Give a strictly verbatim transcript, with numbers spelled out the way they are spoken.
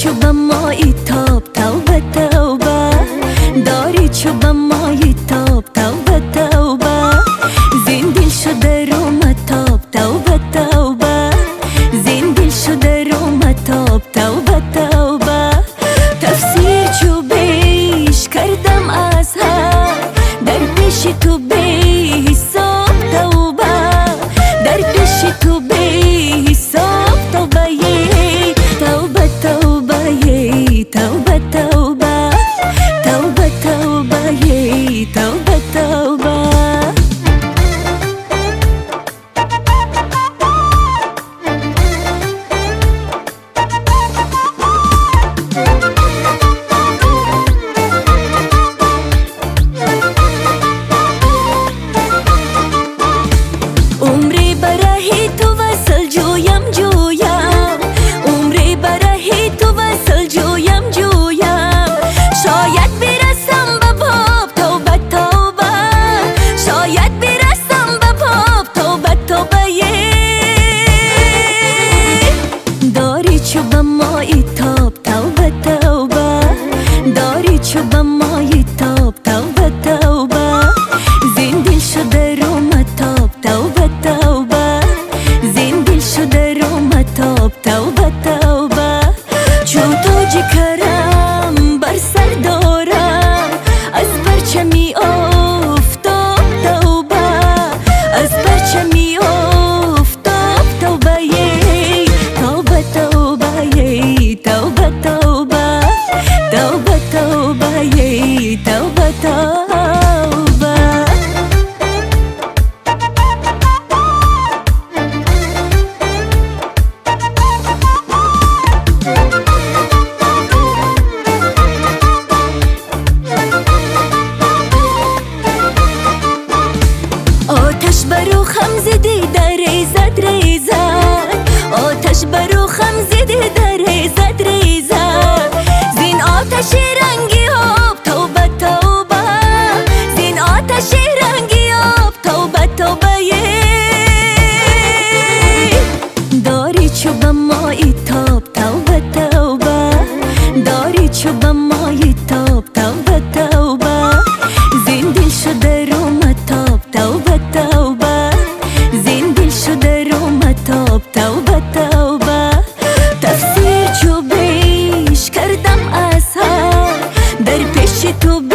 چو به مایی تاب توبه توبه داری چو به مایی تاب توبه توبه زین دل شده رو متاب توبه توبه زین دل شده رو متاب توبه توبه تفسیر چو بیش کردم از هر در پیش تو بی حساب توبه در پیش تو بی حساب توبه یی توبه توبه یی توبه توبه توبه توبه یی توبه توبه عمری برای تو وصل جویم جویم عمری برای تو وصل جویم جویم شاید برسم به باب توبه توبه شاید برسم به باب توبه توبه داری چو به مایی تاب توبه توبه داری چو به مایی تاب توبه توبه زین دل شده رو متاب توبه توبه زین دل شده رو متاب توبه توبه چو تاج کرم بر سر دارم از پرچمی آفتاب توبه از پرچمی آفتاب توبه یی توبه توبه یی توبه توبه توبه توبه یی توبه توبه آتش برو خم زدی در ریزد ریزد آتش برو خم زدی در ریزد ریزد زین آتش رنگی آب توبه توبه زین آتش رنگی آب توبه توبه داری چو به مایی تاب توبه توبه داری چو به مایی تاب توبه توبه زین دل شده رو متاب توبه توبه زین دل شده رو متاب توبه توبه تفسیر چو بیش کردم از هر در پیش تو